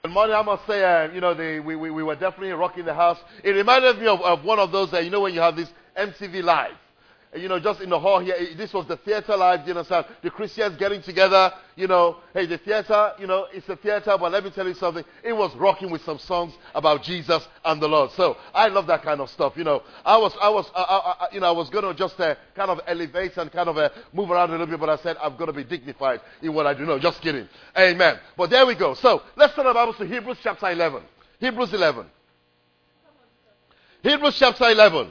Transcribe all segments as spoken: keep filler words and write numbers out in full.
Morning, I must say, uh, you know, the, we, we, we were definitely rocking the house. It reminded me of, of one of those, uh, you know, when you have this M T V Live. Uh, You know, just in the hall here, it- this was the theater live, you know, so the Christians getting together, you know, hey, the theater, you know, it's a theater, but let me tell you something, it was rocking with some songs about Jesus and the Lord. So, I love that kind of stuff, you know. I was, I was, uh, uh, uh, you know, I was going to just uh, kind of elevate and kind of uh, move around a little bit, but I said, I'm going to be dignified in what I do. No, just kidding. Amen. But there we go. So, let's turn our Bibles to Hebrews chapter eleven. Hebrews eleven. Hebrews chapter eleven.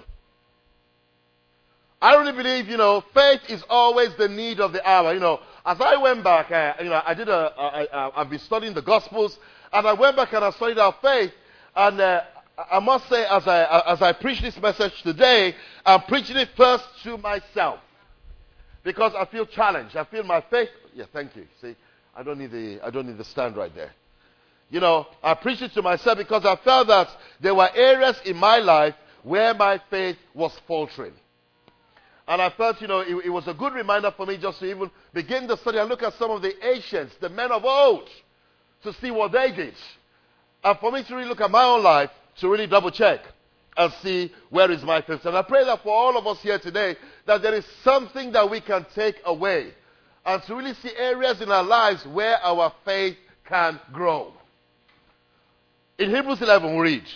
I really believe, you know, faith is always the need of the hour. You know, as I went back, uh, you know, I did a, I, I, I've been studying the Gospels, and I went back and I studied our faith, and uh, I must say, as I, as I preach this message today, I'm preaching it first to myself, because I feel challenged. I feel my faith. Yeah, thank you. See, I don't need the, I don't need the stand right there. You know, I preached it to myself because I felt that there were areas in my life where my faith was faltering. And I felt, you know, it, it was a good reminder for me just to even begin the study and look at some of the ancients, the men of old, to see what they did. And for me to really look at my own life, to really double check and see where is my faith. And I pray that for all of us here today, that there is something that we can take away. And to really see areas in our lives where our faith can grow. In Hebrews eleven we read,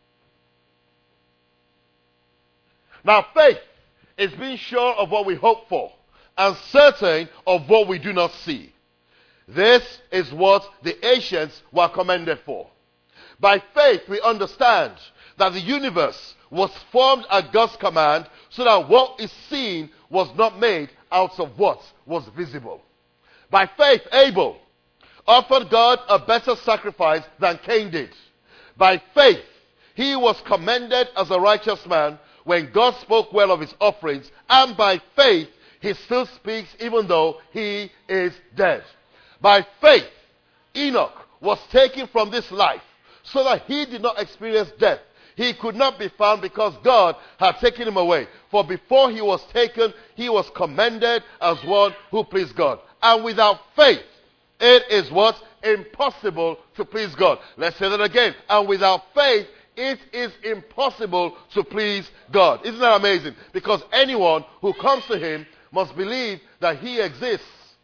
now faith is being sure of what we hope for, and certain of what we do not see. This is what the ancients were commended for. By faith we understand that the universe was formed at God's command, so that what is seen was not made out of what was visible. By faith Abel offered God a better sacrifice than Cain did. By faith he was commended as a righteous man when God spoke well of his offerings, and by faith he still speaks even though he is dead. By faith Enoch was taken from this life so that he did not experience death. He could not be found because God had taken him away. For before he was taken, he was commended as one who pleased God. And without faith, it is what? Impossible to please God. Let's say that again. And without faith, it is impossible to please God. Isn't that amazing? Because anyone who comes to him must believe that he exists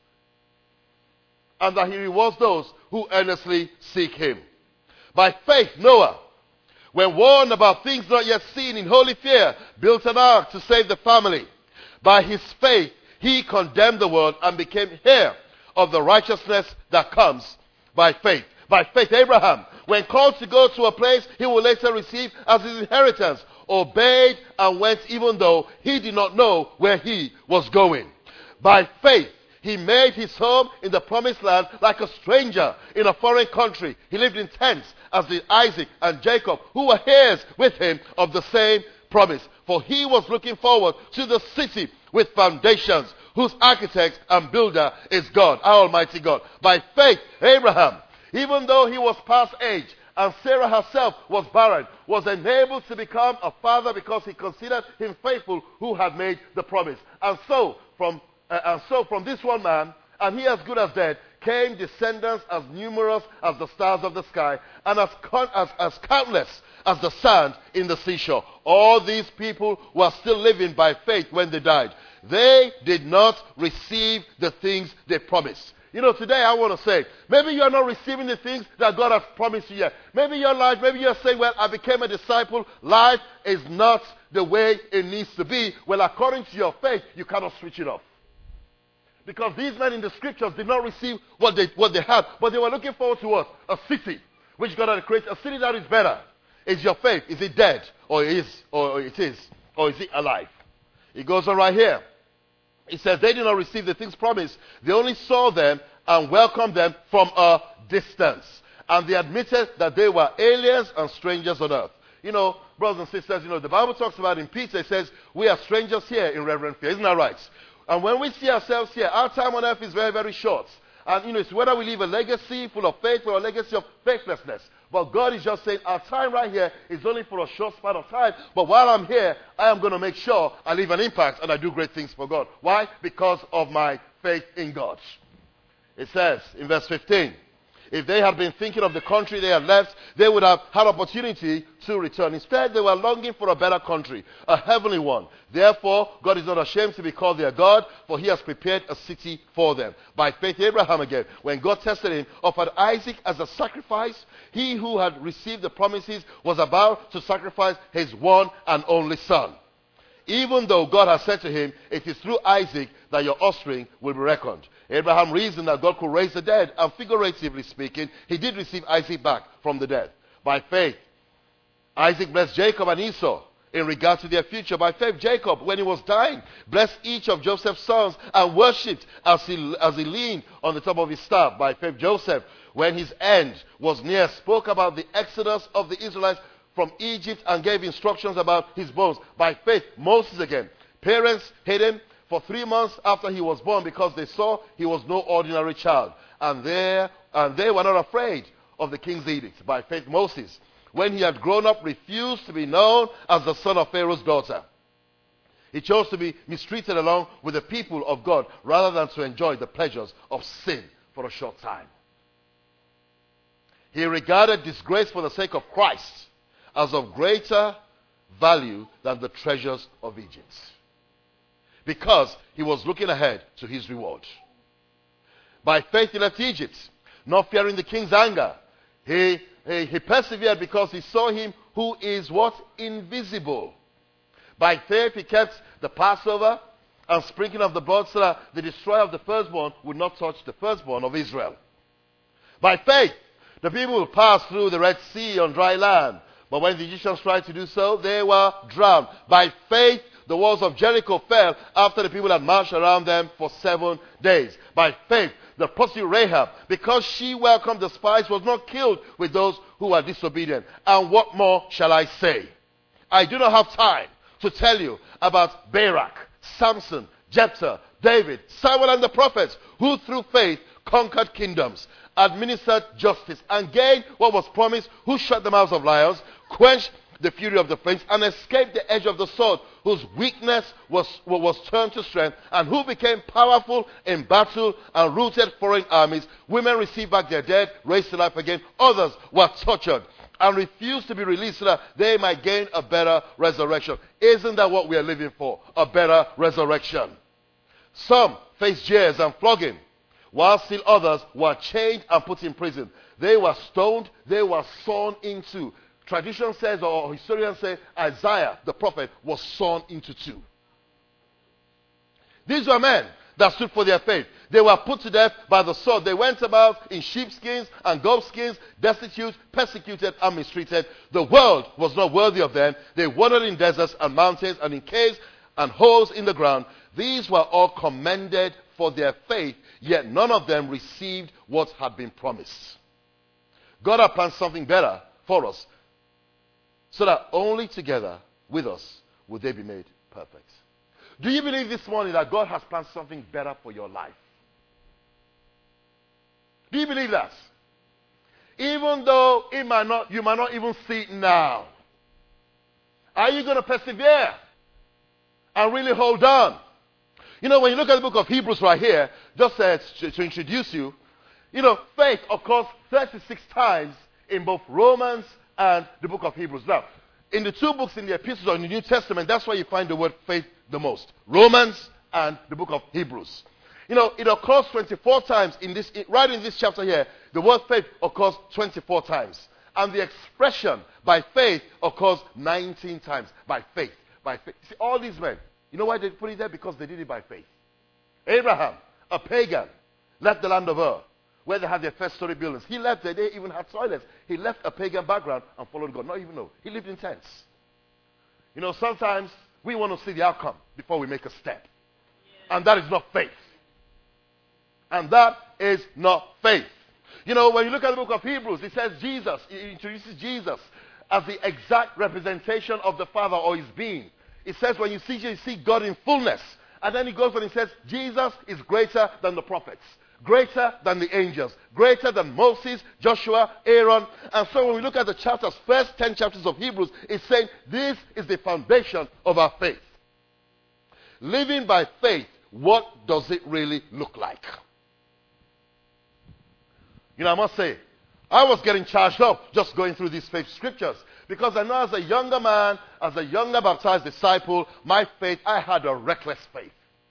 and that he rewards those who earnestly seek him. By faith, Noah, when warned about things not yet seen in holy fear, built an ark to save the family. By his faith, he condemned the world and became heir of the righteousness that comes by faith. By faith, Abraham, when called to go to a place he will later receive as his inheritance, obeyed and went even though he did not know where he was going. By faith, he made his home in the promised land like a stranger in a foreign country. He lived in tents as did Isaac and Jacob, who were heirs with him of the same promise. For he was looking forward to the city with foundations, whose architect and builder is God, our Almighty God. By faith, Abraham, even though he was past age, and Sarah herself was barren, was enabled to become a father because he considered him faithful who had made the promise. And so, from uh, and so from this one man, and he as good as dead, came descendants as numerous as the stars of the sky, and as, con- as, as countless as the sand in the seashore. All these people were still living by faith when they died. They did not receive the things they promised. You know, today I want to say, maybe you're not receiving the things that God has promised you yet. Maybe your life, maybe you're saying, well, I became a disciple. Life is not the way it needs to be. Well, according to your faith, you cannot switch it off. Because these men in the scriptures did not receive what they, what they had, but they were looking forward to what? A city, which God had created, a city that is better. Is your faith, is it dead? Or it is, or it is, or is it alive? It goes on right here. It says they did not receive the things promised. They only saw them and welcomed them from a distance. And they admitted that they were aliens and strangers on earth. You know, brothers and sisters, you know, the Bible talks about in Peter, it says, we are strangers here in reverent fear. Isn't that right? And when we see ourselves here, our time on earth is very, very short. And, you know, it's whether we leave a legacy full of faith or a legacy of faithlessness. But God is just saying, our time right here is only for a short span of time. But while I'm here, I am going to make sure I leave an impact and I do great things for God. Why? Because of my faith in God. It says in verse fifteen, If they had been thinking of the country they had left, they would have had opportunity to return. Instead, they were longing for a better country, a heavenly one. Therefore, God is not ashamed to be called their God, for he has prepared a city for them. By faith, Abraham again, when God tested him, offered Isaac as a sacrifice. He who had received the promises was about to sacrifice his one and only son. Even though God had said to him, it is through Isaac that your offspring will be reckoned. Abraham reasoned that God could raise the dead, and figuratively speaking, he did receive Isaac back from the dead. By faith, Isaac blessed Jacob and Esau in regard to their future. By faith, Jacob, when he was dying, blessed each of Joseph's sons and worshipped as he, as he leaned on the top of his staff. By faith, Joseph, when his end was near, spoke about the exodus of the Israelites from Egypt and gave instructions about his bones. By faith, Moses again. Parents hid him for three months after he was born because they saw he was no ordinary child. And, there, and they were not afraid of the king's edict. By faith, Moses, when he had grown up, refused to be known as the son of Pharaoh's daughter. He chose to be mistreated along with the people of God rather than to enjoy the pleasures of sin for a short time. He regarded disgrace for the sake of Christ as of greater value than the treasures of Egypt, because he was looking ahead to his reward. By faith he left Egypt, not fearing the king's anger. He, he, he persevered because he saw him who is what? Invisible. By faith he kept the Passover and sprinkling of the blood so that the destroyer of the firstborn would not touch the firstborn of Israel. By faith the people passed through the Red Sea on dry land. But when the Egyptians tried to do so, they were drowned. By faith, the walls of Jericho fell after the people had marched around them for seven days. By faith, the prostitute Rahab, because she welcomed the spies, was not killed with those who were disobedient. And what more shall I say? I do not have time to tell you about Barak, Samson, Jephthah, David, Samuel, and the prophets, who through faith conquered kingdoms, administered justice, and gained what was promised, who shut the mouths of lions, quenched the fury of the flames, and escaped the edge of the sword, whose weakness was, was turned to strength, and who became powerful in battle and routed foreign armies. Women received back their dead, raised to life again. Others were tortured and refused to be released so that they might gain a better resurrection. Isn't that what we are living for? A better resurrection. Some faced jeers and flogging, while still others were chained and put in prison. They were stoned, they were sawn in two. Tradition says, or historians say, Isaiah, the prophet, was sawn into two. These were men that stood for their faith. They were put to death by the sword. They went about in sheepskins and goatskins, destitute, persecuted, and mistreated. The world was not worthy of them. They wandered in deserts and mountains and in caves and holes in the ground. These were all commended for their faith, yet none of them received what had been promised. God had planned something better for us, so that only together with us would they be made perfect. Do you believe this morning that God has planned something better for your life? Do you believe that? Even though it might not, you might not even see it now. Are you going to persevere and really hold on? You know, when you look at the book of Hebrews right here, just uh, to, to introduce you, you know, faith occurs thirty-six times in both Romans and the book of Hebrews. Now, in the two books in the epistles or in the New Testament, that's where you find the word faith the most. Romans and the book of Hebrews. You know, it occurs twenty-four times in this, right in this chapter here. The word faith occurs twenty-four times. And the expression by faith occurs nineteen times. By faith. By faith. See, all these men, you know why they put it there? Because they did it by faith. Abraham, a pagan, left the land of Ur, where they had their first story buildings. He left there, they even had toilets. He left a pagan background and followed God. Not even know. He lived in tents. You know, sometimes we want to see the outcome before we make a step. Yeah. And that is not faith. And that is not faith. You know, when you look at the book of Hebrews, it says Jesus, it introduces Jesus as the exact representation of the Father or his being. It says when you see Jesus, you see God in fullness. And then he goes on and he says, Jesus is greater than the prophets, greater than the angels, greater than Moses, Joshua, Aaron. And so when we look at the chapters, first ten chapters of Hebrews, it's saying this is the foundation of our faith. Living by faith, what does it really look like? You know, I must say, I was getting charged up just going through these faith scriptures. Because I know as a younger man, as a younger baptized disciple, my faith, I had a reckless faith.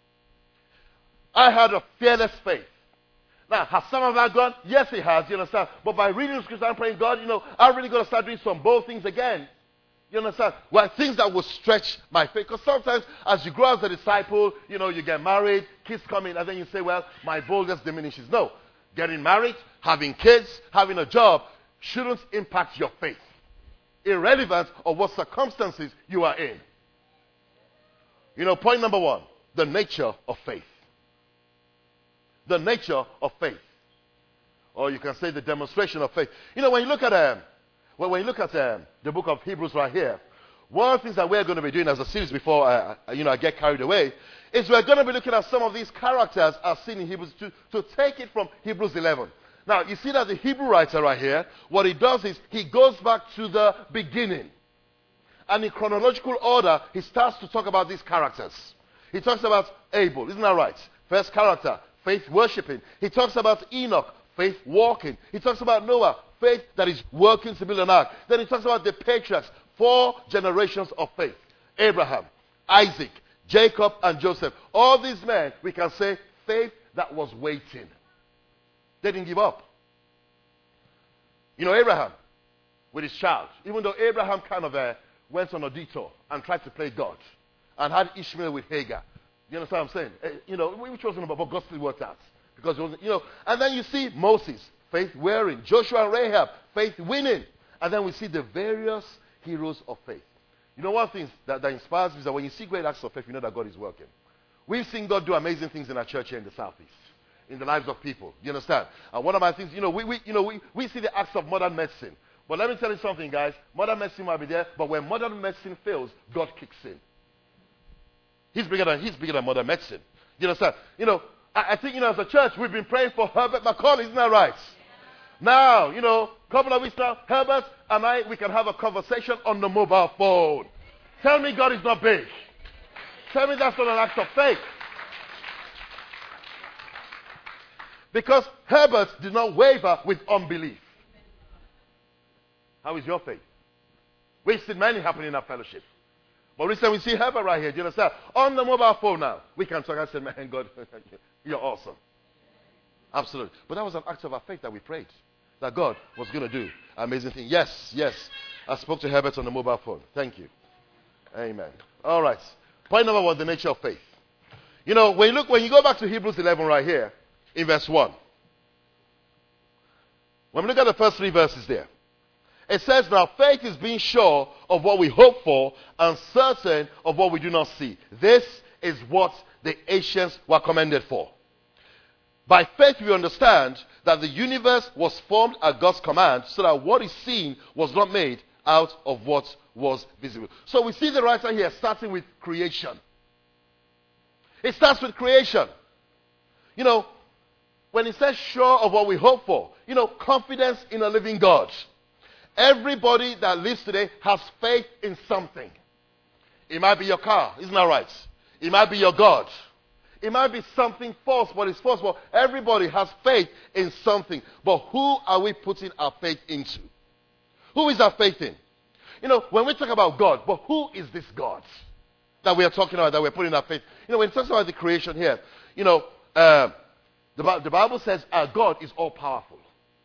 I had a fearless faith. Now, has some of that gone? Yes, it has, you understand. But by reading the scripture and praying, God, you know, I'm really going to start doing some bold things again. You understand? Well, things that will stretch my faith. Because sometimes as you grow as a disciple, you know, you get married, kids come in, and then you say, well, my boldness diminishes. No. Getting married, having kids, having a job shouldn't impact your faith, irrelevant of what circumstances you are in. You know, point number one, the nature of faith. The nature of faith. Or you can say the demonstration of faith. You know, when you look at um, well, when you look at um, the book of Hebrews right here, one of the things that we're going to be doing as a series before uh, you know, I get carried away is we're going to be looking at some of these characters as seen in Hebrews to, to take it from Hebrews eleven. Now, you see that the Hebrew writer right here, what he does is he goes back to the beginning. And in chronological order, he starts to talk about these characters. He talks about Abel, isn't that right? First character, faith worshiping. He talks about Enoch, faith walking. He talks about Noah, faith that is working to build an ark. Then he talks about the patriarchs, four generations of faith. Abraham, Isaac, Jacob, and Joseph. All these men, we can say, faith that was waiting. They didn't give up. You know, Abraham, with his child, even though Abraham kind of uh, went on a detour and tried to play God and had Ishmael with Hagar. You understand what I'm saying? Uh, you know, which wasn't about, but God still worked out. Because, it wasn't, you know, and then you see Moses, faith wearing. Joshua and Rahab, faith winning. And then we see the various heroes of faith. You know, one thing that, that inspires me is that when you see great acts of faith, you know that God is working. We've seen God do amazing things in our church here in the Southeast, in the lives of people. You understand? And one of my things, you know, we, we, you know, we, we see the acts of modern medicine. But let me tell you something, guys. Modern medicine might be there, but when modern medicine fails, God kicks in. He's bigger than, he's bigger than modern medicine. You understand? You know, I, I think, you know, as a church, we've been praying for Herbert Macaulay, isn't that right? Yeah. Now, you know, a couple of weeks now, Herbert and I, we can have a conversation on the mobile phone. Tell me God is not big. Tell me that's not an act of faith. Because Herbert did not waver with unbelief. How is your faith? We've seen many happen in our fellowship. But recently we see Herbert right here. Do you understand? On the mobile phone now, we can talk and say, man, God, you're awesome. Absolutely. But that was an act of our faith that we prayed. That God was going to do amazing things. Yes, yes. I spoke to Herbert on the mobile phone. Thank you. Amen. All right. Point number one, the nature of faith. You know, when you look, when you go back to Hebrews eleven right here, in verse one. When we look at the first three verses there, it says, now faith is being sure of what we hope for and certain of what we do not see. This is what the ancients were commended for. By faith we understand that the universe was formed at God's command so that what is seen was not made out of what was visible. So we see the writer here starting with creation. It starts with creation. You know, when it says sure of what we hope for, you know, confidence in a living God. Everybody that lives today has faith in something. It might be your car, isn't that right? It might be your God. It might be something false, but it's false. But everybody has faith in something. But who are we putting our faith into? Who is our faith in? You know, when we talk about God, but who is this God that we are talking about, that we're putting our faith? You know, when it talks about the creation here, you know, uh, the, the Bible says our God is all-powerful.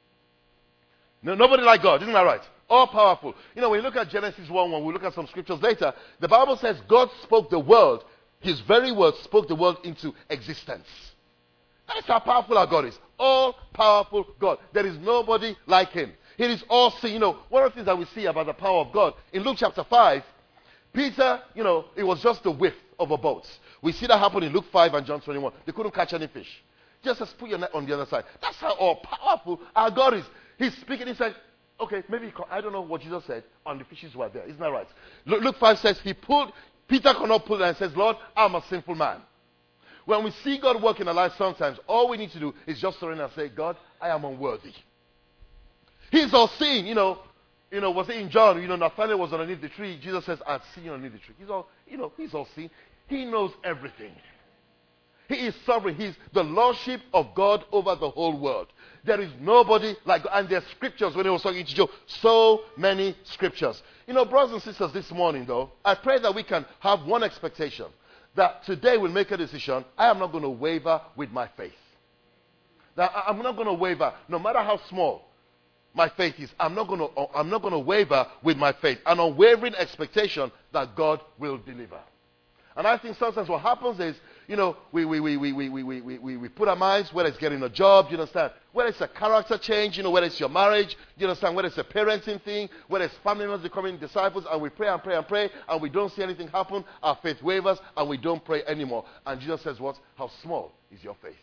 No, nobody like God, isn't that right? All-powerful. You know, when you look at Genesis one, when we look at some scriptures later, the Bible says God spoke the world. His very word spoke the world into existence. That's how powerful our God is. All-powerful God. There is nobody like him. He is all-seeing. You know, one of the things that we see about the power of God, in Luke chapter five, Peter, you know, it was just the width of a boat. We see that happen in Luke five and John twenty-one. They couldn't catch any fish. Just as put your net on the other side. That's how all-powerful our God is. He's speaking, he said, okay, maybe, I don't know what Jesus said, and the fishes were there. Isn't that right? Luke five says, he pulled, Peter cannot pull it and says, Lord, I'm a sinful man. When we see God work in our lives sometimes, all we need to do is just surrender and say, God, I am unworthy. He's all seeing, you know, you know, was it in John, you know, Nathanael was underneath the tree. Jesus says, I've seen you underneath the tree. He's all, you know, he's all seeing. He knows everything. He is sovereign. He's the lordship of God over the whole world. There is nobody like God. And there's scriptures when he was talking to Job. So many scriptures. You know, brothers and sisters, this morning, though, I pray that we can have one expectation. That today we'll make a decision. I am not going to waver with my faith. That I- I'm not going to waver, no matter how small my faith is. I'm not going to, I'm not going to waver with my faith. An unwavering expectation that God will deliver. And I think sometimes what happens is, you know, we, we, we, we, we, we, we, we, we put our minds, whether it's getting a job, you understand, whether it's a character change, you know, whether it's your marriage, you understand, whether it's a parenting thing, whether it's family members becoming disciples, and we pray and pray and pray, and we don't see anything happen, our faith wavers, and we don't pray anymore. And Jesus says what? How small is your faith?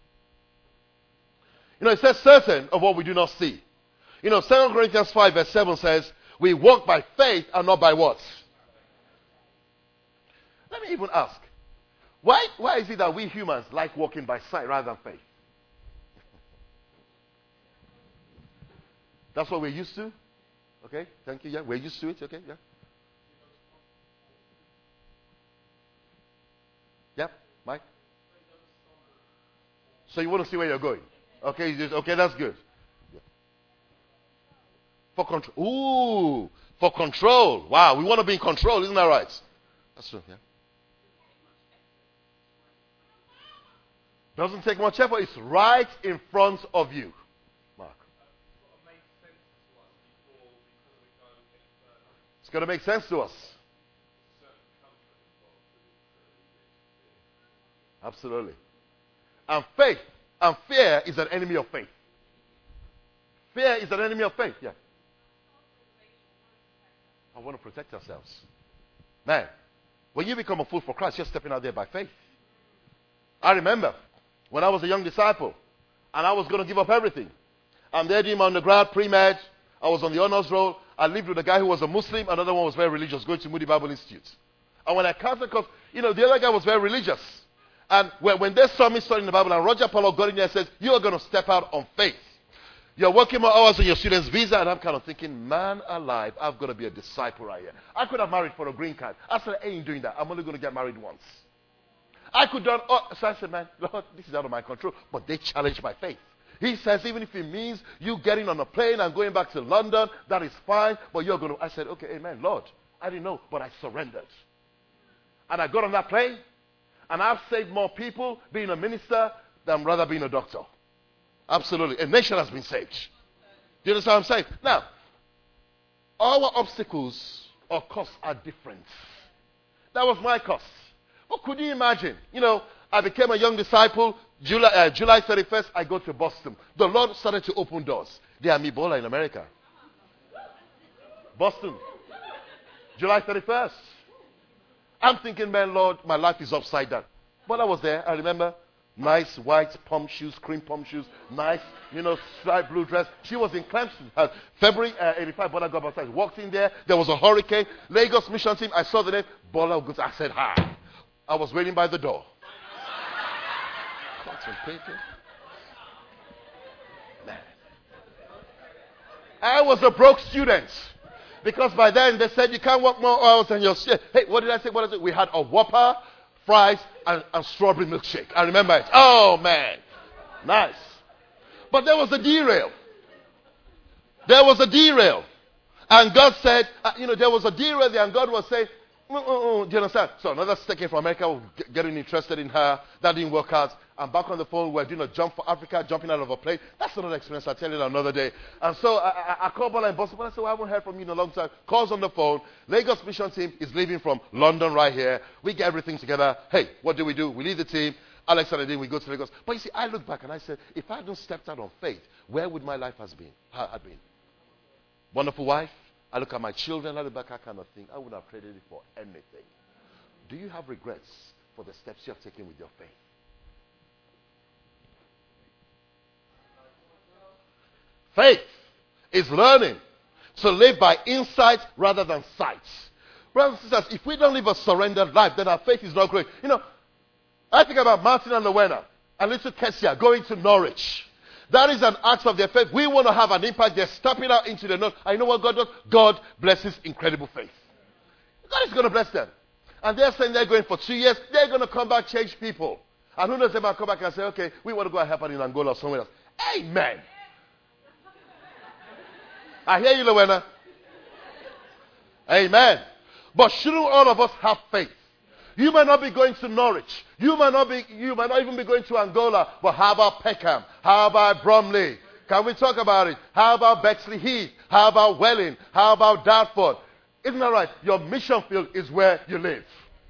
You know, it says certain of what we do not see. You know, Second Corinthians five verse seven says, we walk by faith and not by what? Let me even ask, why, why is it that we humans like walking by sight rather than faith? That's what we're used to? Okay, thank you. Yeah, we're used to it. Okay, yeah. Yeah, Mike? So you want to see where you're going? Okay, you just, okay, that's good. Yeah. For control. Ooh, for control. Wow, we want to be in control, isn't that right? That's true, yeah. Doesn't take much effort. It's right in front of you. Mark. It's going to make sense to us. Absolutely. And faith and fear is an enemy of faith. Fear is an enemy of faith. Yeah. I want to protect ourselves. Man, when you become a fool for Christ, you're stepping out there by faith. I remember when I was a young disciple, and I was going to give up everything. I'm there doing my undergrad, pre-med. I was on the honors roll. I lived with a guy who was a Muslim. Another one was very religious, going to Moody Bible Institute. And when I counted, because, you know, the other guy was very religious. And when, when they saw me studying the Bible, and Roger Pollock got in there and said, you are going to step out on faith. You're working more hours on your student's visa. And I'm kind of thinking, man alive, I've got to be a disciple right here. I could have married for a green card. I said, I ain't doing that. I'm only going to get married once. I could done, oh, so I said, man, Lord, this is out of my control. But they challenged my faith. He says, even if it means you getting on a plane and going back to London, that is fine. But you're going to, I said, okay, amen, Lord. I didn't know, but I surrendered. And I got on that plane, and I've saved more people being a minister than rather being a doctor. Absolutely. A nation has been saved. Do you understand what I'm saying? Now, our obstacles or costs are different. That was my cost. What could you imagine? You know, I became a young disciple. July, uh, July thirty-first, I go to Boston. The Lord started to open doors. They are Ebola in America. Boston. July thirty-first. I'm thinking, man, Lord, my life is upside down. But I was there. I remember nice white pump shoes, cream pump shoes, nice, you know, striped blue dress. She was in Clemson. Uh, February uh, eighty-five, Bola got baptized. Walked in there. There was a hurricane. Lagos mission team. I saw the name. Bola Oguns. I said, hi. I was waiting by the door. Man. I was a broke student. Because by then they said you can't work more hours than your shit. Hey, what did I say? What did I say? We had a Whopper, fries, and, and strawberry milkshake. I remember it. Oh, man. Nice. But there was a derail. There was a derail. And God said, uh, you know, there was a derail there, and God was saying, mm, mm, mm, do you understand? So another second from America was getting interested in her. That didn't work out. I'm back on the phone. We're doing a jump for Africa, jumping out of a plane. That's another experience. I'll tell you another day. And so I, I, I called Bola in Boston. I said, well, I haven't heard from you in a long time. Calls on the phone. Lagos mission team is leaving from London right here. We get everything together. Hey, what do we do? We leave the team. Alex and I did. We go to Lagos. But you see, I look back and I said, if I hadn't stepped out on faith, where would my life has been? Had been? Wonderful wife. I look at my children. I look back. I kind of think I would have traded it for anything. Do you have regrets for the steps you have taken with your faith? Faith is learning to live by insight rather than sight. Brothers and sisters, if we don't live a surrendered life, then our faith is not growing. You know, I think about Martin and Lowena and little Kessia going to Norwich. That is an act of their faith. We want to have an impact. They're stepping out into the north. I know what God does. God blesses incredible faith. God is going to bless them. And they're saying they're going for two years. They're going to come back, change people. And who knows, they might come back and say, okay, we want to go and help out in Angola or somewhere else. Amen. I hear you, Luena. Amen. But shouldn't all of us have faith? You might not be going to Norwich. You might not be. You might not even be going to Angola. But how about Peckham? How about Bromley? Can we talk about it? How about Bexley Heath? How about Welling? How about Dartford? Isn't that right? Your mission field is where you live.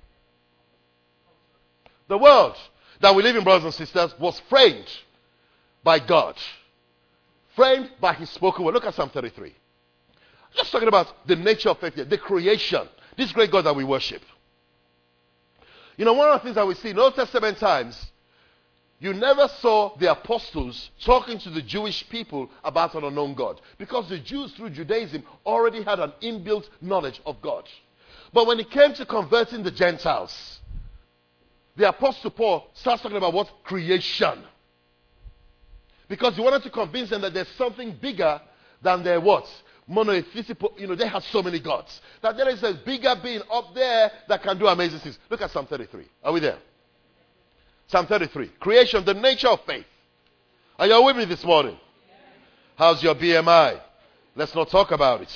The world that we live in, brothers and sisters, was framed by God. Framed by His spoken word. Look at Psalm thirty-three. Just talking about the nature of faith here, the creation. This great God that we worship. You know, one of the things that we see in Old Testament times, you never saw the apostles talking to the Jewish people about an unknown God. Because the Jews, through Judaism, already had an inbuilt knowledge of God. But when it came to converting the Gentiles, the Apostle Paul starts talking about what? Creation. Because he wanted to convince them that there's something bigger than their what? Monotheistic, you know, they had so many gods. That there is a bigger being up there that can do amazing things. Look at Psalm thirty-three. Are we there? Psalm thirty-three. Creation, the nature of faith. Are you with me this morning? How's your B M I? Let's not talk about it.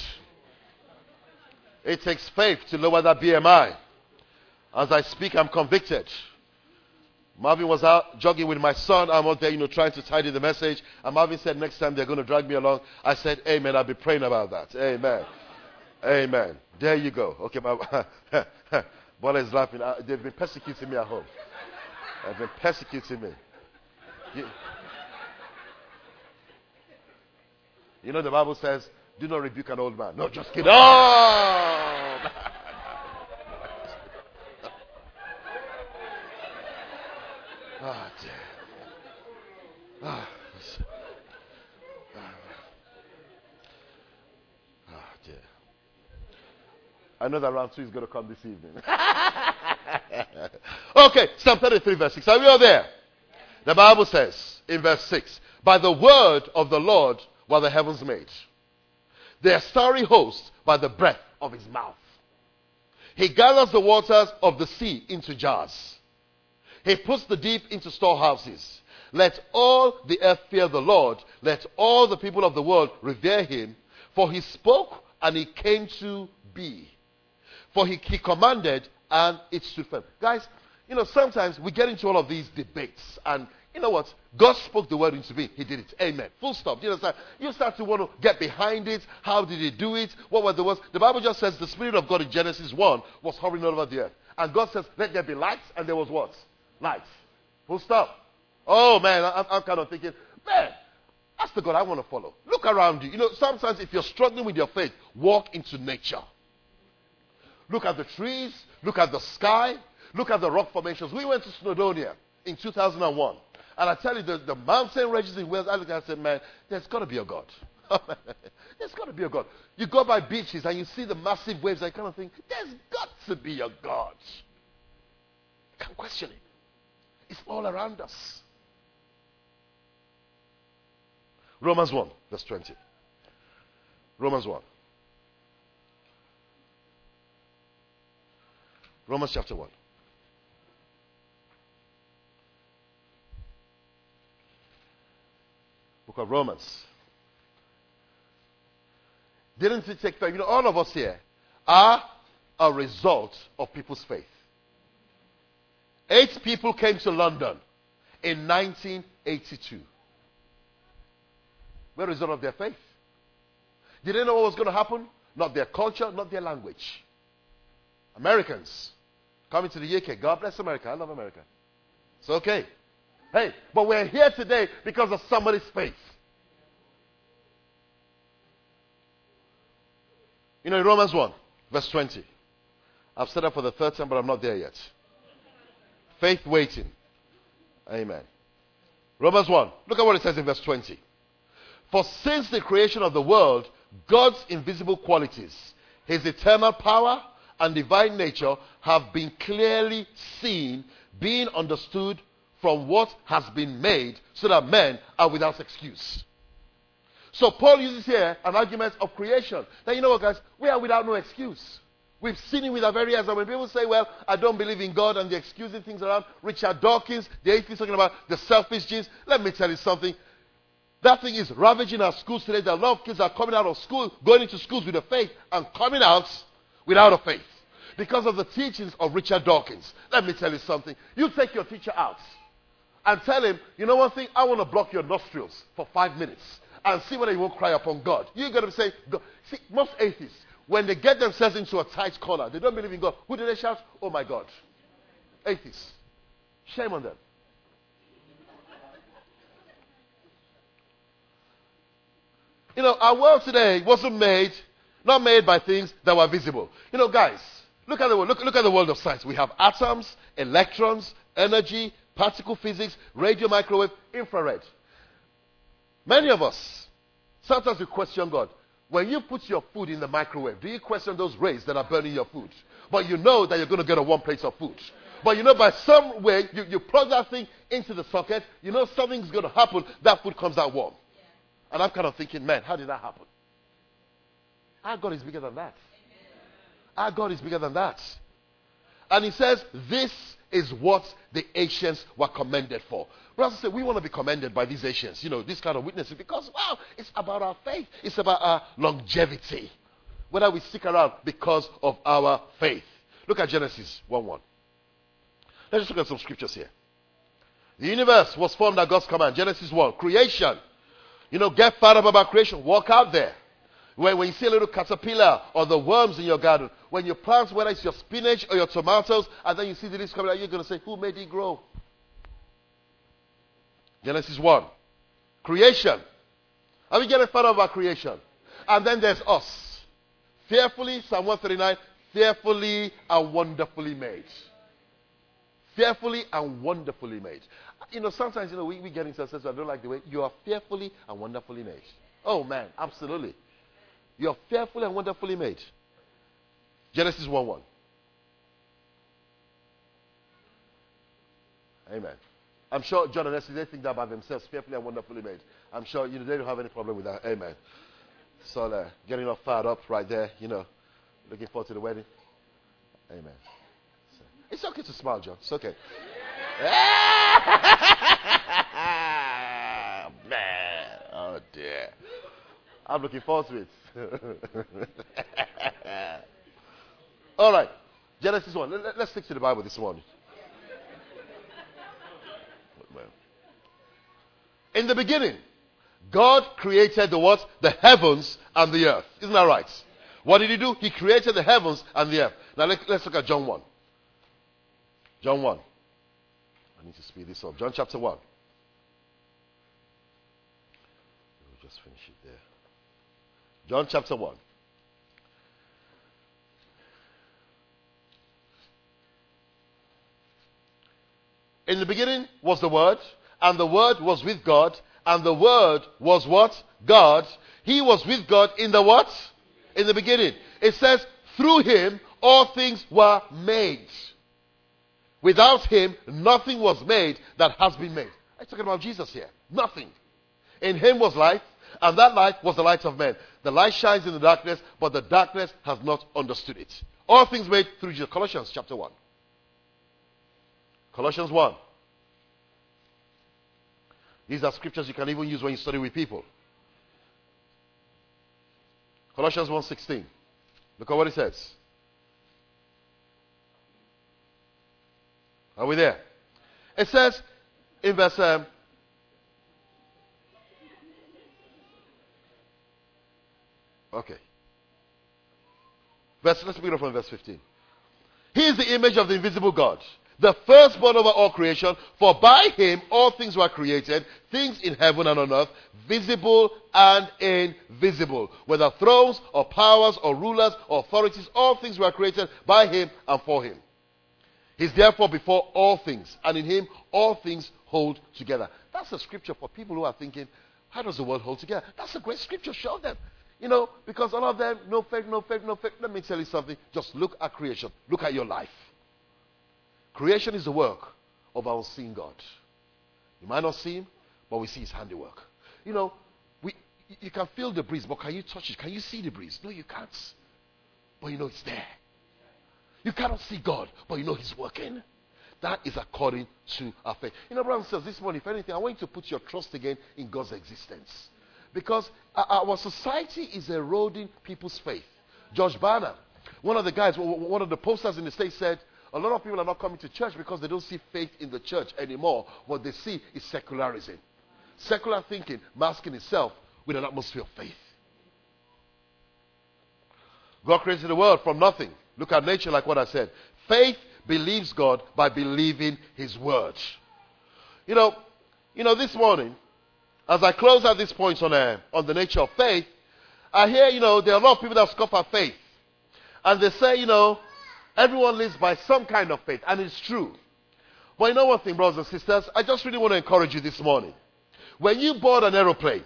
It takes faith to lower that B M I. As I speak, I'm convicted. Marvin was out jogging with my son. I'm out there, you know, trying to tidy the message. And Marvin said, next time they're going to drag me along. I said, amen. I'll be praying about that. Amen. Amen. There you go. Okay, my Bola is laughing. Uh, they've been persecuting me at home. They've been persecuting me. You, you know, the Bible says, do not rebuke an old man. No, just kidding. Oh! Ah, dear. Ah, ah, dear. I know that round two is going to come this evening. Okay, Psalm thirty-three, verse six. Are we all there? The Bible says in verse six, by the word of the Lord were the heavens made, their starry host by the breath of his mouth. He gathers the waters of the sea into jars. He puts the deep into storehouses. Let all the earth fear the Lord. Let all the people of the world revere him. For he spoke and it came to be. For he, he commanded and it stood firm. Guys, you know, sometimes we get into all of these debates. And you know what? God spoke the word into being. He did it. Amen. Full stop. You understand? You start to want to get behind it. How did he do it? What were the words? The Bible just says the Spirit of God in Genesis one was hovering over the earth. And God says, let there be lights. And there was what? Lights. Full stop. Oh man, I, I'm kind of thinking, man, that's the God I want to follow. Look around you. You know, sometimes if you're struggling with your faith, walk into nature. Look at the trees. Look at the sky. Look at the rock formations. We went to Snowdonia in two thousand one. And I tell you, the, the mountain ranges in Wales, I looked at it and said, man, there's got to be a God. There's got to be a God. You go by beaches and you see the massive waves. I kind of think, there's got to be a God. You can't question it. It's all around us. Romans one, verse twenty. Romans one. Romans chapter one. Book of Romans. Didn't it take time? You know, all of us here are a result of people's faith. Eight people came to London in nineteen eighty-two. We're a result of their faith. Did they know what was going to happen? Not their culture, not their language. Americans coming to the U K. God bless America. I love America. It's okay. Hey, but we're here today because of somebody's faith. You know, in Romans one, verse twenty. I've said that for the third time, but I'm not there yet. Faith waiting. Amen. Romans one. Look at what it says in verse twenty. For since the creation of the world, God's invisible qualities, his eternal power and divine nature have been clearly seen, being understood from what has been made, so that men are without excuse. So Paul uses here an argument of creation. Now you know what, guys? We are without no excuse. We've seen it with our very eyes. And when people say, well, I don't believe in God, and they're excusing things around, Richard Dawkins, the atheist, talking about the selfish genes, let me tell you something. That thing is ravaging our schools today. There are a lot of kids that are coming out of school, going into schools with a faith, and coming out without a faith. Because of the teachings of Richard Dawkins. Let me tell you something. You take your teacher out and tell him, you know one thing, I want to block your nostrils for five minutes and see whether he won't cry upon God. You're going to say, God. See, most atheists, when they get themselves into a tight corner, they don't believe in God. Who do they shout? Oh my God. Atheists. Shame on them. You know, our world today wasn't made, not made by things that were visible. You know, guys, look at the world. Look, look at the world of science. We have atoms, electrons, energy, particle physics, radio, microwave, infrared. Many of us, sometimes we question God. When you put your food in the microwave, do you question those rays that are burning your food? But you know that you're going to get a warm plate of food. But you know by some way, you, you plug that thing into the socket, you know something's going to happen, that food comes out warm. And I'm kind of thinking, man, how did that happen? Our God is bigger than that. Our God is bigger than that. And he says, this is what the Asians were commended for. Brothers say, we want to be commended by these Asians, you know, this kind of witnesses, because, wow, it's about our faith. It's about our longevity. Whether we stick around because of our faith. Look at Genesis one one. Let's just look at some scriptures here. The universe was formed at God's command. Genesis one. Creation. You know, get fired up about creation. Walk out there. When, when you see a little caterpillar or the worms in your garden, when you plant, whether it's your spinach or your tomatoes, and then you see the leaves coming out, you're going to say, who made it grow? Genesis one. Creation. Are we getting fired up about creation? And then there's us. Fearfully, Psalm one thirty-nine, fearfully and wonderfully made. Fearfully and wonderfully made. You know, sometimes, you know, we, we get into a sense I don't like the way you are fearfully and wonderfully made. Oh, man, absolutely. You are fearfully and wonderfully made. Genesis one one. Amen. I'm sure John and Esther, they think that about themselves, fearfully and wonderfully made. I'm sure, you know, they don't have any problem with that. Amen. So, uh, getting all fired up right there, you know, looking forward to the wedding. Amen. So, it's okay to smile, John. It's okay. Man, oh dear. I'm looking forward to it. All right. Genesis one. Let, let's stick to the Bible this morning. In the beginning, God created the what? The heavens and the earth. Isn't that right? What did he do? He created the heavens and the earth. Now let, let's look at John one. John one. I need to speed this up. John chapter one. We'll just finish it there. John chapter one. In the beginning was the Word, and the Word was with God, and the Word was what? God. He was with God in the what? In the beginning. It says, through him all things were made. Without him, nothing was made that has been made. I'm talking about Jesus here. Nothing. In him was life, and that light was the light of men. The light shines in the darkness, but the darkness has not understood it. All things made through Jesus. Colossians chapter one. Colossians one. These are scriptures you can even use when you study with people. Colossians one sixteen. Look at what it says. Are we there? It says in verse um, okay. Verse, let's begin from verse fifteen. He is the image of the invisible God, the firstborn over all creation, for by him all things were created, things in heaven and on earth, visible and invisible. Whether thrones or powers or rulers or authorities, all things were created by him and for him. He's therefore before all things, and in him all things hold together. That's a scripture for people who are thinking, how does the world hold together? That's a great scripture. Show them. You know, because all of them, no faith, no faith, no faith. Let me tell you something. Just look at creation. Look at your life. Creation is the work of our unseen God. You might not see him, but we see his handiwork. You know, we you can feel the breeze, but can you touch it? Can you see the breeze? No, you can't. But you know it's there. You cannot see God, but you know he's working. That is according to our faith. You know, brothers and sisters, this morning, if anything, I want you to put your trust again in God's existence. Because our society is eroding people's faith. George Barna, one of the guys, one of the posters in the States said, a lot of people are not coming to church because they don't see faith in the church anymore. What they see is secularism. Secular thinking masking itself with an atmosphere of faith. God created the world from nothing. Look at nature, like what I said. Faith believes God by believing His word. You know, you know, this morning, as I close out these points on, uh, on the nature of faith, I hear, you know, there are a lot of people that scoff at faith. And they say, you know, everyone lives by some kind of faith. And it's true. But you know one thing, brothers and sisters? I just really want to encourage you this morning. When you board an aeroplane,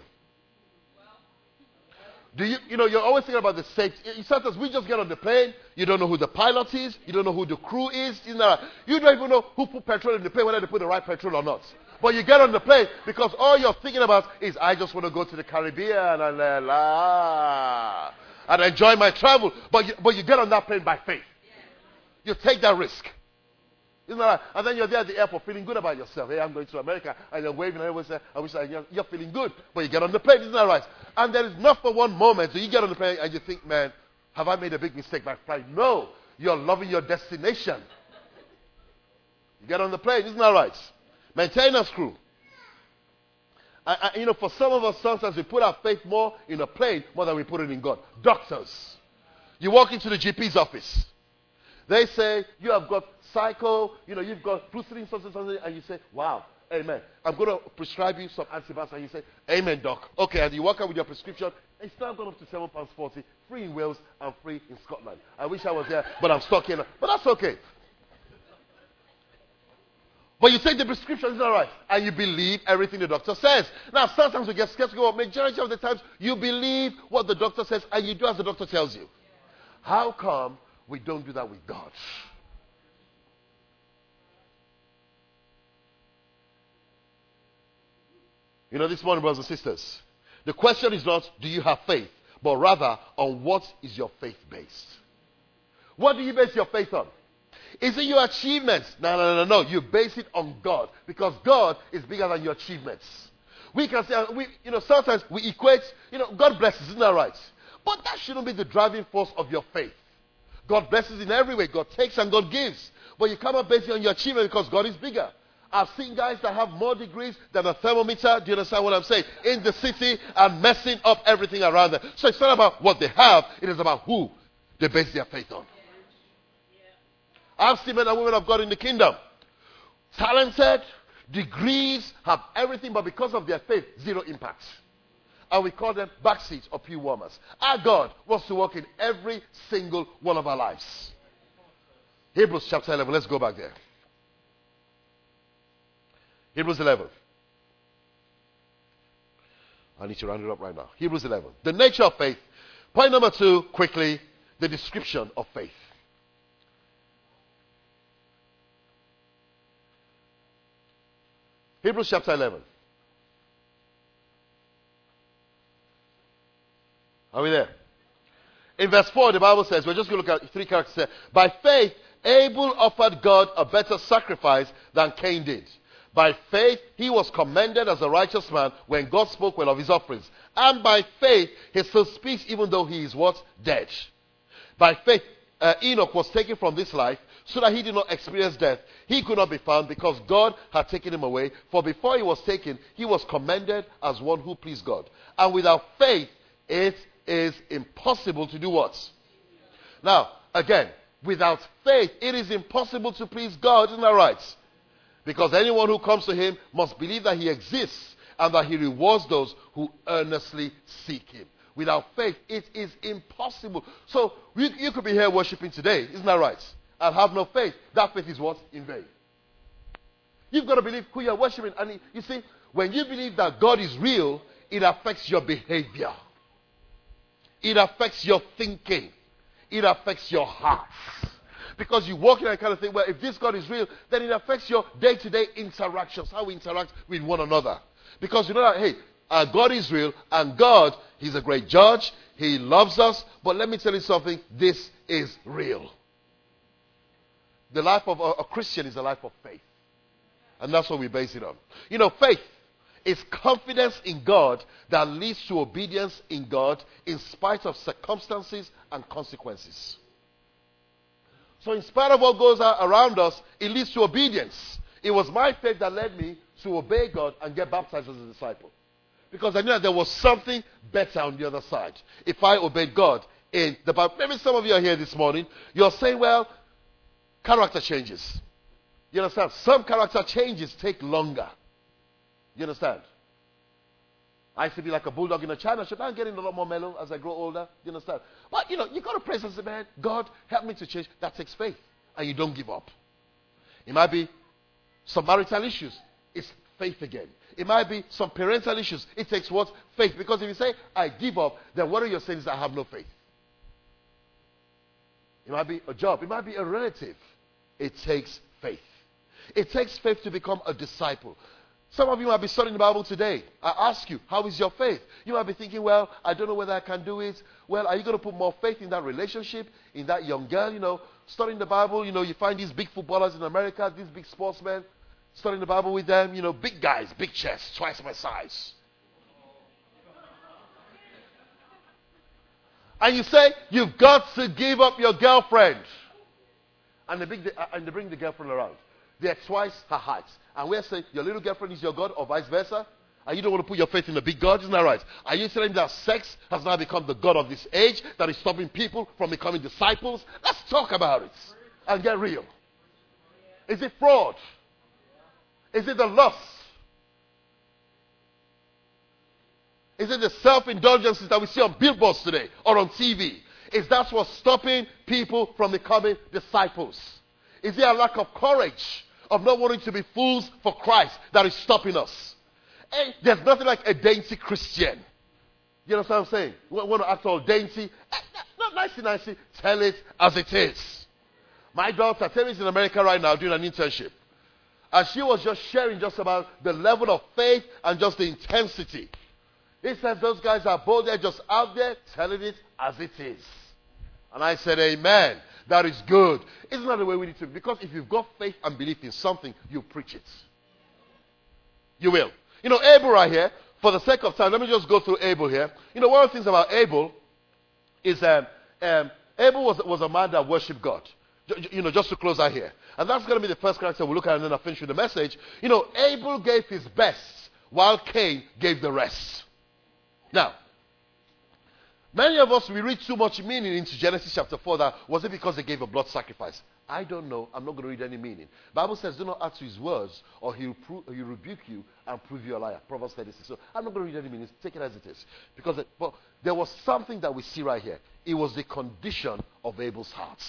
do you, you know, you're always thinking about the safety. Sometimes we just get on the plane. You don't know who the pilot is. You don't know who the crew is. You, know, you don't even know who put petrol in the plane, whether they put the right petrol or not. But you get on the plane because all you're thinking about is, I just want to go to the Caribbean and, uh, la, and enjoy my travel. But you, but you get on that plane by faith. You take that risk. Isn't that right? And then you're there at the airport feeling good about yourself. Hey, I'm going to America. And you're waving and everyone says, I wish I, you're, you're feeling good. But you get on the plane. Isn't that right? And there is not for one moment. So you get on the plane and you think, man, have I made a big mistake by flying? No. You're loving your destination. You get on the plane. Isn't that right? Maintenance crew. And, and, you know, for some of us, sometimes we put our faith more in a plane more than we put it in God. Doctors. You walk into the G P's office. They say, you have got psycho, you know, you've got Bruceline, something, something, and you say, wow, amen. I'm going to prescribe you some antibiotics, and you say, amen, doc. Okay, and you walk out with your prescription. It's now gone up to seven pounds forty, free in Wales and free in Scotland. I wish I was there, but I'm stuck here. But that's okay. But you take the prescription, it's all right, and you believe everything the doctor says. Now, sometimes we get skeptical, but majority of the times, you believe what the doctor says, and you do as the doctor tells you. How come we don't do that with God? You know, this morning, brothers and sisters, the question is not, do you have faith? But rather, on what is your faith based? What do you base your faith on? Is it your achievements? No, no, no, no. You base it on God. Because God is bigger than your achievements. We can say, we, you know, sometimes we equate, you know, God blesses, isn't that right? But that shouldn't be the driving force of your faith. God blesses in every way. God takes and God gives. But you cannot base it on your achievement because God is bigger. I've seen guys that have more degrees than a thermometer, do you understand what I'm saying, in the city and messing up everything around them. So it's not about what they have, it is about who they base their faith on. I've seen men and women of God in the kingdom. Talented, degrees, have everything, but because of their faith, zero impact. And we call them backseat or pew warmers. Our God wants to work in every single one of our lives. Hebrews chapter eleven, let's go back there. Hebrews eleven. I need to round it up right now. Hebrews eleven. The nature of faith. Point number two, quickly, the description of faith. Hebrews chapter eleven. Are we there? In verse four, the Bible says, we're just going to look at three characters there. By faith, Abel offered God a better sacrifice than Cain did. By faith, he was commended as a righteous man when God spoke well of his offerings. And by faith, he still speaks even though he is what? Dead. By faith, uh, Enoch was taken from this life so that he did not experience death. He could not be found because God had taken him away. For before he was taken, he was commended as one who pleased God. And without faith, it is impossible to do what? Now, again, without faith, it is impossible to please God. Isn't that right? Because anyone who comes to him must believe that he exists and that he rewards those who earnestly seek him. Without faith, it is impossible. So, you, you could be here worshiping today, isn't that right? And have no faith. That faith is what? In vain. You've got to believe who you're worshiping. And you see, when you believe that God is real, it affects your behavior. It affects your thinking. It affects your heart. Because you walk in that kind of thing where if this God is real, then it affects your day-to-day interactions, how we interact with one another. Because you know that, hey, our God is real, and God, He's a great judge, He loves us, but let me tell you something, this is real. the life of a, a Christian is a life of faith. And that's what we base it on. You know, faith is confidence in God that leads to obedience in God in spite of circumstances and consequences. So in spite of what goes on around us, it leads to obedience. It was my faith that led me to obey God and get baptized as a disciple. Because I knew that there was something better on the other side. If I obeyed God in the Bible. Maybe some of you are here this morning. You're saying, well, character changes. You understand? Some character changes take longer. You understand? I used to be like a bulldog in a china shop. I'm getting a lot more mellow as I grow older. You understand? But, you know, you got to praise and say, man, God, help me to change. That takes faith. And you don't give up. It might be some marital issues. It's faith again. It might be some parental issues. It takes what? Faith. Because if you say, I give up, then what you're saying is I have no faith. It might be a job. It might be a relative. It takes faith. It takes faith to become a disciple. Some of you might be studying the Bible today. I ask you, how is your faith? You might be thinking, well, I don't know whether I can do it. Well, are you going to put more faith in that relationship, in that young girl? You know, studying the Bible, you know, you find these big footballers in America, these big sportsmen, studying the Bible with them, you know, big guys, big chests, twice my size. And you say, you've got to give up your girlfriend. And they bring the, and they bring the girlfriend around. They're twice her height. And we're saying, your little girlfriend is your God, or vice versa? And you don't want to put your faith in a big God, isn't that right? Are you saying that sex has now become the God of this age, that is stopping people from becoming disciples? Let's talk about it and get real. Is it fraud? Is it the lust? Is it the self-indulgences that we see on billboards today or on T V? Is that what's stopping people from becoming disciples? Is there a lack of courage of not wanting to be fools for Christ that is stopping us? Hey, there's nothing like a dainty Christian. You know what I'm saying? We want to act all dainty. Not nicey, nicey. Tell it as it is. My daughter, Terry's in America right now doing an internship. And she was just sharing just about the level of faith and just the intensity. He says those guys are bold. They're just out there telling it as it is. And I said, amen. That is good. Isn't that the way we need to? Because if you've got faith and belief in something, you preach it. You will. You know, Abel right here, for the sake of time, let me just go through Abel here. You know, one of the things about Abel is um, um, Abel was, was a man that worshipped God. You know, just to close out here. And that's going to be the first character we'll look at, and then I'll finish with the message. You know, Abel gave his best while Cain gave the rest. Now, many of us, we read too much meaning into Genesis chapter four. That was it because they gave a blood sacrifice? I don't know. I'm not going to read any meaning. The Bible says, do not add to his words, or he'll, pro- he'll rebuke you and prove you a liar. Proverbs thirty-six. So I'm not going to read any meaning. Take it as it is. Because it, but there was something that we see right here. It was the condition of Abel's heart.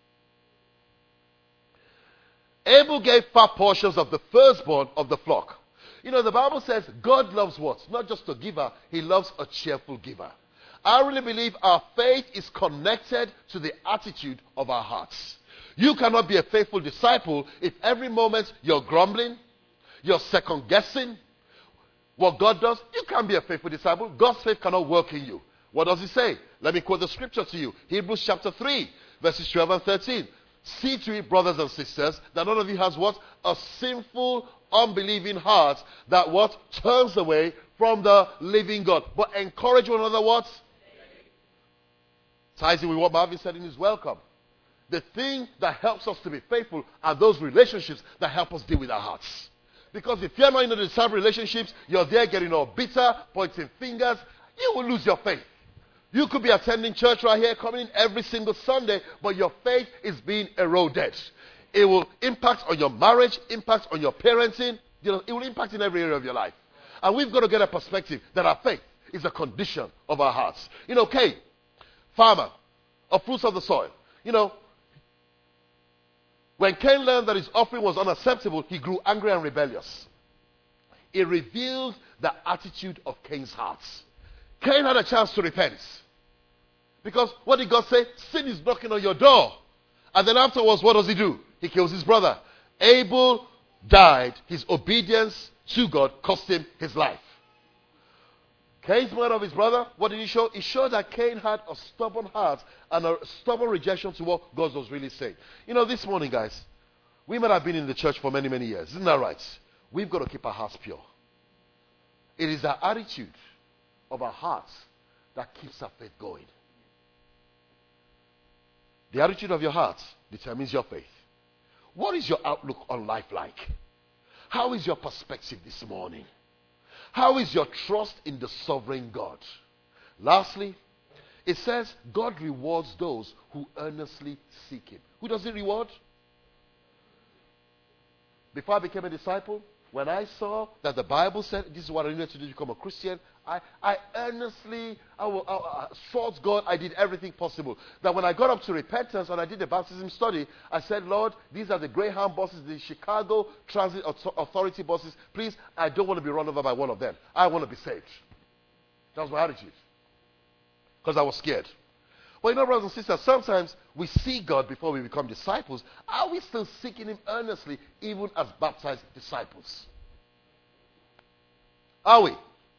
Abel gave fat portions of the firstborn of the flock. You know, the Bible says God loves what? Not just a giver. He loves a cheerful giver. I really believe our faith is connected to the attitude of our hearts. You cannot be a faithful disciple if every moment you're grumbling, you're second guessing what God does. You can't be a faithful disciple. God's faith cannot work in you. What does he say? Let me quote the scripture to you. Hebrews chapter three, verses twelve and thirteen. See to it, brothers and sisters, that none of you has what? A sinful, unbelieving heart that what? Turns away from the living God. But encourage one another what? Ties in with what Marvin said in his welcome. The thing that helps us to be faithful are those relationships that help us deal with our hearts. Because if you're not in the same relationships, you're there getting all bitter, pointing fingers, you will lose your faith. You could be attending church right here, coming in every single Sunday, but your faith is being eroded. It will impact on your marriage, impact on your parenting. You know, it will impact in every area of your life. And we've got to get a perspective that our faith is a condition of our hearts. You know, Cain, farmer of fruits of the soil. You know, when Cain learned that his offering was unacceptable, he grew angry and rebellious. It revealed the attitude of Cain's heart. Cain had a chance to repent. Because what did God say? Sin is knocking on your door. And then afterwards, what does he do? He kills his brother. Abel died. His obedience to God cost him his life. Cain's murder of his brother, what did he show? He showed that Cain had a stubborn heart and a stubborn rejection to what God was really saying. You know, this morning, guys, We might have been in the church for many, many years. Isn't that right? We've got to keep our hearts pure. It is our attitude of our hearts that keeps our faith going. The attitude of your heart determines your faith. What is your outlook on life like? How is your perspective this morning? How is your trust in the sovereign God? Lastly, it says God rewards those who earnestly seek Him. Who does He reward? Before I became a disciple, when I saw that the Bible said this is what I needed to do to become a Christian, I, I earnestly I, will, I, I sought God. I did everything possible. That when I got up to repentance and I did the baptism study, I said, Lord, these are the Greyhound buses, the Chicago Transit Authority buses. Please, I don't want to be run over by one of them. I want to be saved. That was my attitude. Because I was scared. But you know, brothers and sisters, sometimes we see God before we become disciples. Are we still seeking Him earnestly, even as baptized disciples? Are we?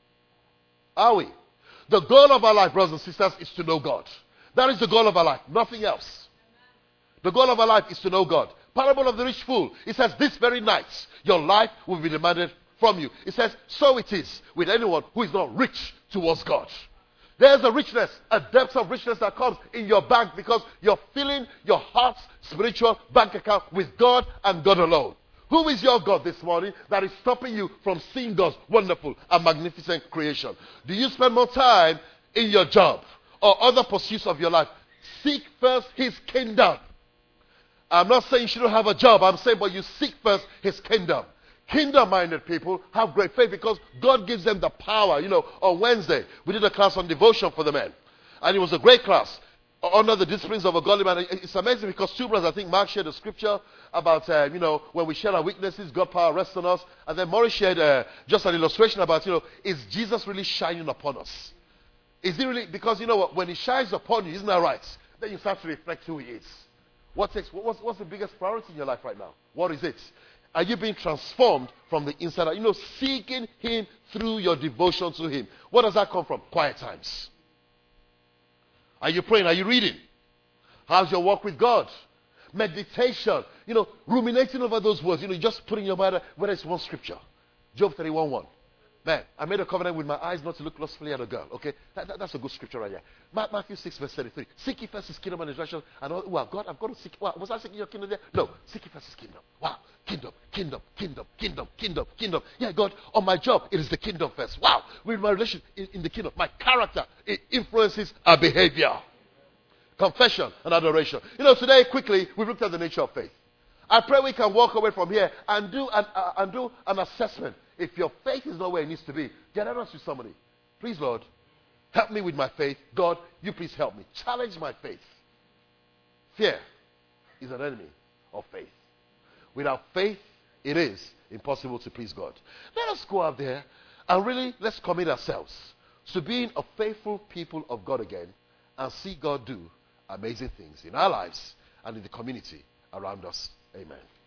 Are we? The goal of our life, brothers and sisters, is to know God. That is the goal of our life, nothing else. The goal of our life is to know God. Parable of the rich fool. It says, this very night, your life will be demanded from you. It says, so it is with anyone who is not rich towards God. There's a richness, a depth of richness that comes in your bank because you're filling your heart's spiritual bank account with God and God alone. Who is your God this morning that is stopping you from seeing God's wonderful and magnificent creation? Do you spend more time in your job or other pursuits of your life? Seek first His kingdom. I'm not saying you shouldn't have a job. I'm saying, but you seek first His kingdom. Kingdom-minded people have great faith because God gives them the power. You know, on Wednesday, we did a class on devotion for the men. And it was a great class under the disciplines of a godly man. It's amazing because two brothers, I think Mark shared a scripture about, uh, you know, when we share our weaknesses, God power rests on us. And then Maurice shared uh, just an illustration about, you know, is Jesus really shining upon us? Is He really, because, you know what, when He shines upon you, isn't that right? Then you start to reflect who He is. What takes, what's, what's the biggest priority in your life right now? What is it? Are you being transformed from the inside out? You know, seeking Him through your devotion to Him. What does that come from? Quiet times. Are you praying? Are you reading? How's your walk with God? Meditation. You know, ruminating over those words. You know, just putting your mind, whether it's one scripture. Job thirty-one one. Man, I made a covenant with my eyes not to look lustfully at a girl. Okay? That, that, that's a good scripture right here. Matthew six verse thirty-three. Seek ye first His kingdom and His righteousness. And all, well, God, I've got to seek. Well, was I seeking your kingdom there? No. Seek ye first His kingdom. Wow. Kingdom, kingdom, kingdom, kingdom, kingdom, kingdom. Yeah, God, on my job, it is the kingdom first. Wow. With my relationship in, in the kingdom, my character, it influences our behavior. Confession and adoration. You know, today, quickly, we've looked at the nature of faith. I pray we can walk away from here and do an, uh, and do an assessment. If your faith is not where it needs to be, get honest with somebody. Please, Lord, help me with my faith. God, you please help me. Challenge my faith. Fear is an enemy of faith. Without faith, it is impossible to please God. Let us go out there and really let's commit ourselves to being a faithful people of God again and see God do amazing things in our lives and in the community around us. Amen.